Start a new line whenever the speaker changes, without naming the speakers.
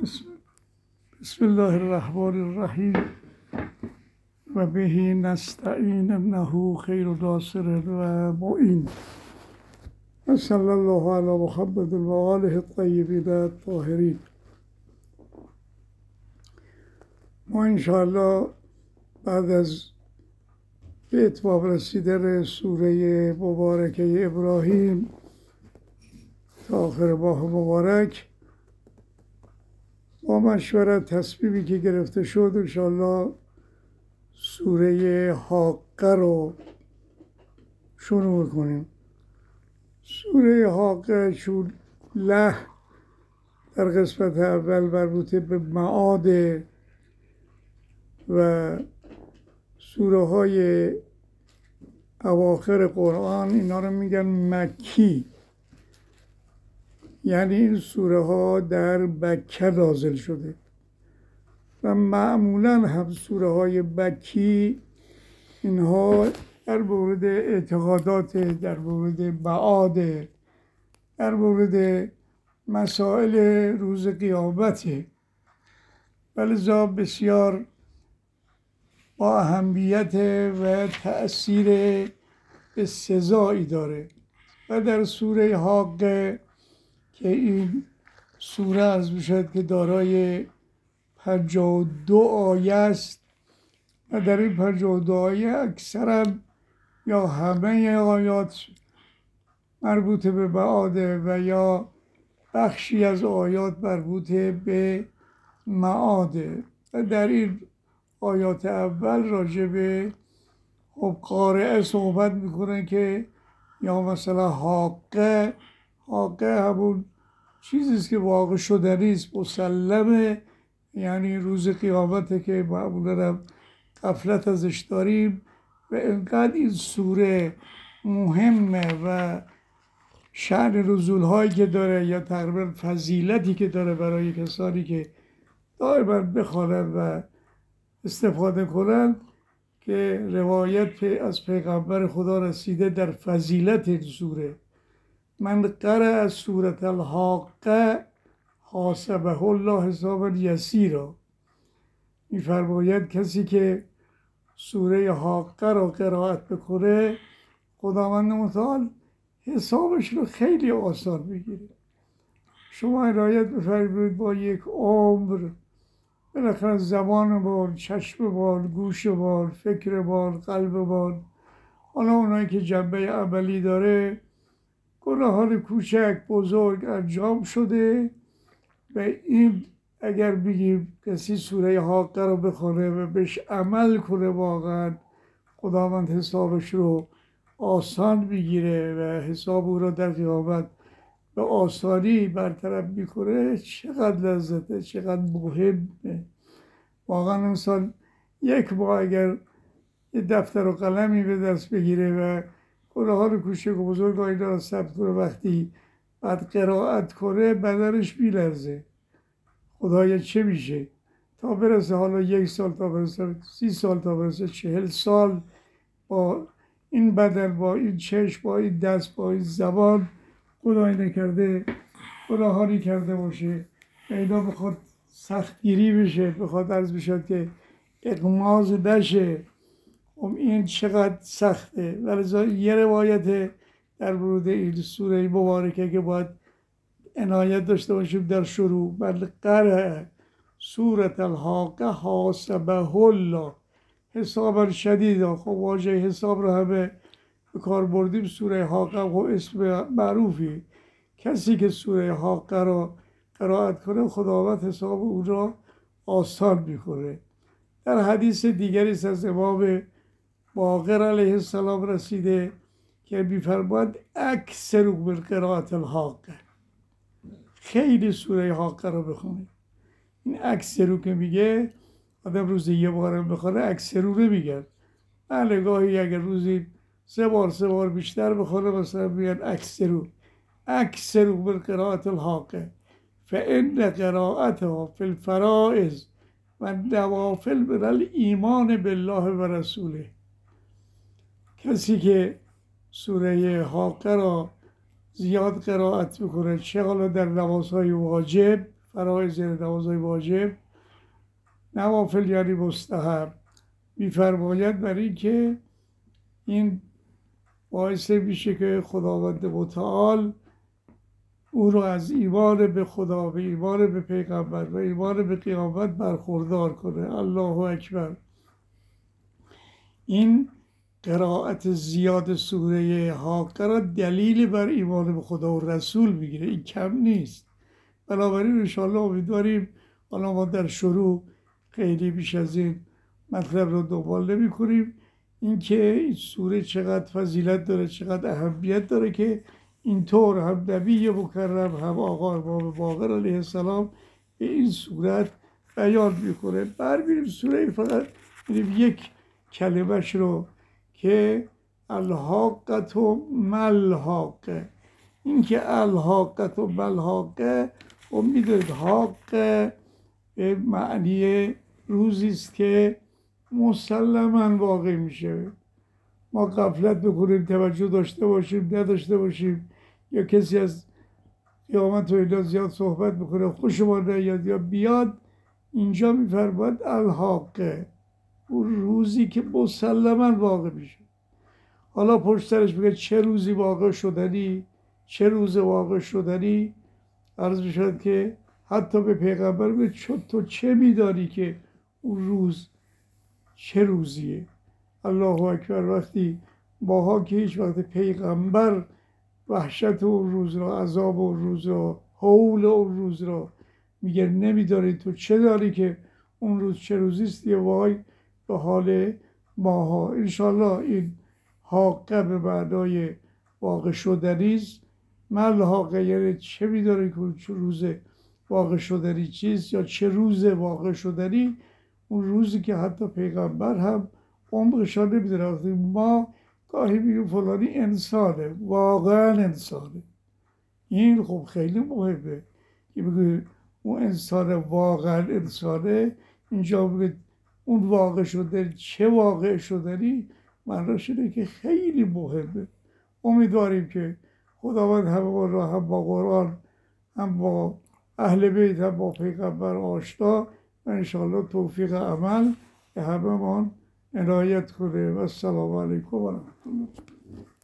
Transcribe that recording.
بسم, بسم الله الرحمن الرحیم و به نستعین انه خیر ناصر و معین و صلی الله علی محمد و آله الطیبین الطاهرین. ما انشاءالله بعد از به اتمام رسیدن سوره مبارکه ابراهیم تا آخر ماه مبارک با مشورت تصمیمی که گرفته شد انشاءالله سوره حاقه رو شروع کنیم. سوره حاقه چون له در قسمت اول مربوط به معاد و سوره های اواخر قرآن اینا رو میگن مکی، یعنی این سوره ها در مکه نازل شده و معمولا هم سوره های مکی اینها در مورد اعتقادات، در مورد معاد، در مورد مسائل روز قیامته، ولذا بسیار با اهمیت و تأثیر بسزایی داره. و در سوره حاقه که این سوره از میشد که دارای 52 آیه است و در این 52 آیه اکثرا یا همه آیات مربوط به معاده و یا بخشی از آیات مربوط به معاده. و در این آیات اول راجع به قارعه صحبت میکنه که یا مثلا حاقه همون چیزیست که واقع شدنی است، مسلمه، یعنی روز قیامته که معمولا هم غفلت ازش داریم. و انقدر این سوره مهمه و شأن نزول هایی که داره یا تقریبا فضیلتی که داره برای کسانی که دائما بخوانند و استفاده کنند که روایت از پیغمبر خدا رسیده در فضیلت این سوره: من قرأ سورة الحاقه حاسبه الله حسابا یسیرا. می‌فرماید کسی که سوره حاقه را قرائت بکنه خداوند متعال حسابش رو خیلی آسان میگیره. شما عنایت بفرمایید با یک عمر بالاخره زبانمان، چشممان، گوشمان، فکرمان، قلبمان، حالا اونایی که جنبه عملی داره، گناهان کوچک بزرگ انجام شده و این اگر بگیم کسی سوره حاقه رو بخونه و بهش عمل کنه واقعا خداوند حسابش رو آسان میگیره و حساب او رو در قیامت به آسانی برطرف میکنه. چقدر لذته، چقدر مهمه. واقعا انسان یک ماه اگر یه دفتر و قلمی به دست بگیره و گناهان کوچک و بزرگ اینا رو ثبت کنه، وقتی بعد قرائت کنه بدنش میلرزه. خدایا چه میشه تا برسه حالا 1 سال، تا برسه 30 سال، تا برسه 40 سال با این بدن، با این چشم، با این دست، با این زبان خدای نکرده گناهانی کرده باشه و اینا بخواد سختگیری بشه، بخواد عرض بشد که اغماض نشه. این چقدر سخته. ولذا یه روایت در مورد این سوره مبارکه که باید عنایت داشته باشیم در شروع: من قرأ سورة الحاقه حاسبه الله حسابا شدیدا. خب واژه حساب رو همه به کار بردیم. سوره حاقه و اسم معروفی، کسی که سوره حاقه را قرائت کنه خداوند حساب او را آسان میکنه. در حدیث دیگری از امام باقر علیه السلام رسیده که میفرماید اکثر من قرائت الحاقه، خیلی سوره حاقه رو بخونید. این اکثرو که میگه آدم روزی یه بار بخونه، اکثرو نمیگن. بله گاهی اگر روزی 3 بار بیشتر بخونه مثلا میگن اکثرو من قرائت الحاقه فان قراءتها فی الفرائض و نوافل من الایمان بالله و رسوله. کسی که سوره حاقه را زیاد قرائت میکنه، چه حالا در نمازهای واجب فرایض یعنی نمازهای واجب، نوافل یعنی مستحب. میفرماید برای اینکه این باعث میشه که خداوند متعال او رو از ایمان به خدا و ایمان به پیغمبر و ایمان به قیامت برخوردار کنه. الله اکبر. این قرائت زیاد سوره حاقه را دلیل بر ایمان به خدا و رسول میگیره، این کم نیست. بنابراین انشاءالله امیدواریم، حالا ما در شروع خیلی بیش از این مطلب رو دنبال نمی کنیم، اینکه این سوره چقدر فضیلت داره، چقدر اهمیت داره که اینطور هم نبی مکرم هم آقا امام باقر علیه السلام به این صورت بیان میکنه. برمیریم سوره فقط میریم یک کلمش رو که الحاقت و ملحاقه. این که الحاقت و ملحاقه و میدونید حاق به معنی روزی است که مسلما واقع میشه. ما غفلت بکنیم، توجه داشته باشیم نداشته باشیم، یا کسی از قیامت و اینا زیاد صحبت بکنه خوش ما نیاد یا بیاد، اینجا میفرماید الحاقه، اون روزی که مسلما واقع میشه. حالا پشت سرش میگه چه روزی واقع شدنی، چه روز واقع شدنی. عرض میشد که حتی به پیغمبر میگه تو چه میدانی که اون روز چه روزیه. الله اکبر. وقتی ماها که هیچ وقت پیغمبر وحشت اون روز را، عذاب اون روز را، هول اون روز را میگه نمیدانی، تو چه داری که اون روز چه روزیست؟ یه وای به حال ماها. انشالله این حاقه به معنای واقع شدنیست. ملحاقه یعنی چه میدانی که چه روز واقع شدنی چیست، یا چه روز واقع شدنی. اون روزی که حتی پیغمبر هم عمقشان نمیدونه. ما گاهی میگیم فلانی انسانه، واقعا انسانه. این خب خیلی مهمه که بگوید اون انسان واقعا انسانه. اینجا بگید اون واقع شده چه واقع شدنی، معناش اینه که خیلی مهمه. امیدواریم که خداوند همه ما را هم با قرآن، هم با اهل بیت، هم با پیغمبر آشنا و انشاءالله توفیق عمل به همه ما عنایت کنه. و السلام علیکم و رحمت الله.